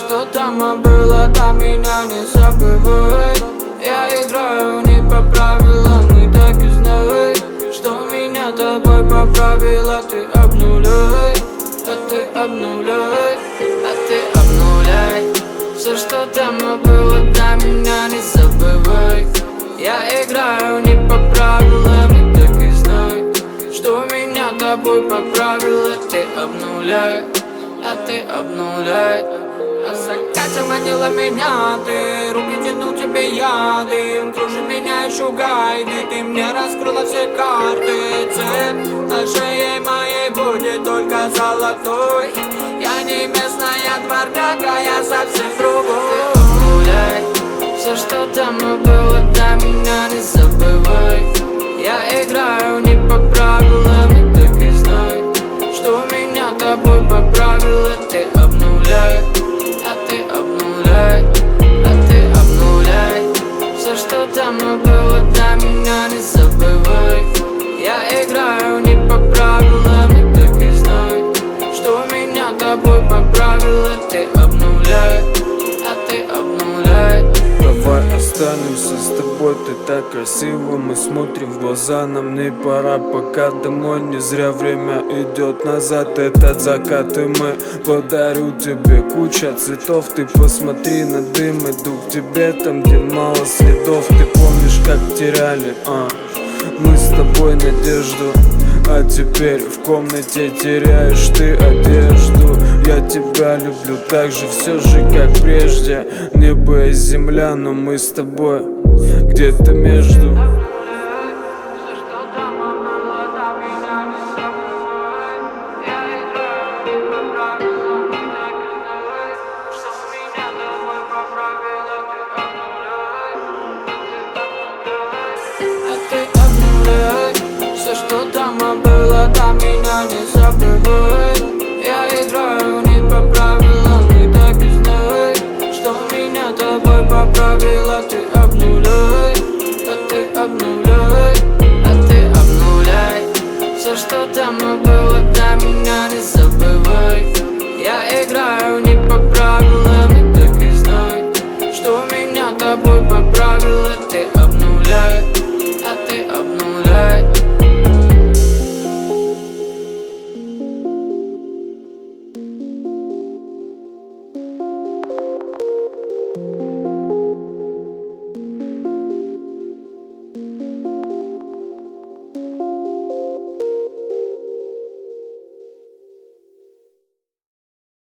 что там было, там меня не забывай. Я играю не по правилам, и так и знай, что меня тобой поправила. Ты обнуляй, а ты обнуляй, а ты обнуляй. Все, что там было, для меня не забывай. Я играю не по правилам, и так и знай, что меня тобой поправила. Ты обнуляй, а ты обнуляй. А закате манила меня ты, руки тянул тебе я, ты кружи меня и шугай, ты мне раскрыла все карты. Цепь на шее моей будет только золотой. Я не местная дворняга, я совсем другой. Ты обнуляй, все, что там было, для меня не забывай. Я играю не по правилам, и так и знай, что меня тобой поправила. Ты обнуляй, а ты обнуляй, а ты обнуляй. Все, что там было, для меня не забывай. Я играю не по правилам, и так и знай, что меня тобой поправила. Ты обнуляй, а ты обнуляй. Давай останемся с тобой, ты так красиво. Мы смотрим в глаза, нам не пора пока домой. Не зря время идет назад, этот закат. И мы подарю тебе куча цветов. Ты посмотри на дым, иду к тебе там, где мало следов. Ты помнишь, как теряли, мы с тобой надежду. А теперь в комнате теряешь ты одежду. Я тебя люблю так же, все же как прежде. Небо и земля, но мы с тобой где-то между. Все, что там было, там меня не забывай. Я играю не по правилам, и так и знай, что меня тобой поправила. Ты обнуляй, а ты обнуляй, а ты обнуляй. Все, что там было, для меня